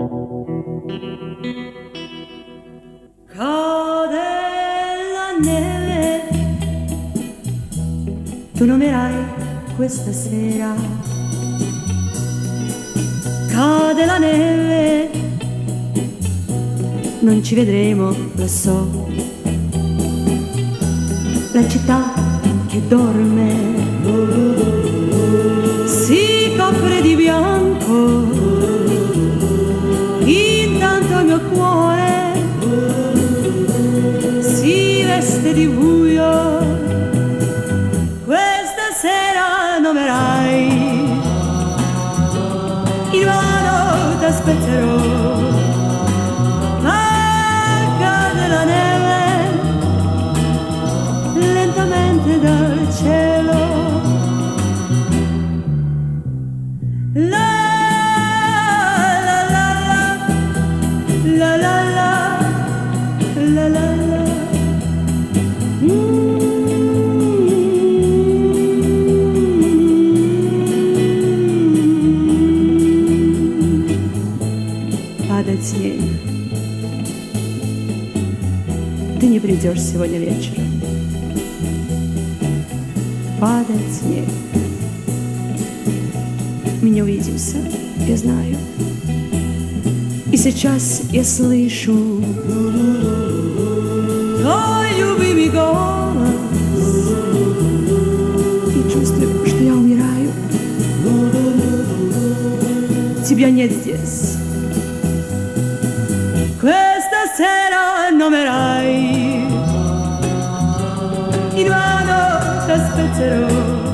Cade la neve, tu non verrai questa sera. Cade la neve, non ci vedremo, lo so. La città che dorme si copre di bianco, intanto il mio cuore si veste di buio. Questa sera non verrai, invano t'aspetterò. Cade la neve lentamente dal cielo. La la la la la la la la la la. Падает снег. Ты не придешь сегодня вечером. Падает снег. Мы не увидимся, я знаю. И сейчас я слышу твой любимый голос и чувствую, что я умираю. Тебя нет здесь. Questa sera non verrai, invano t'aspetterò.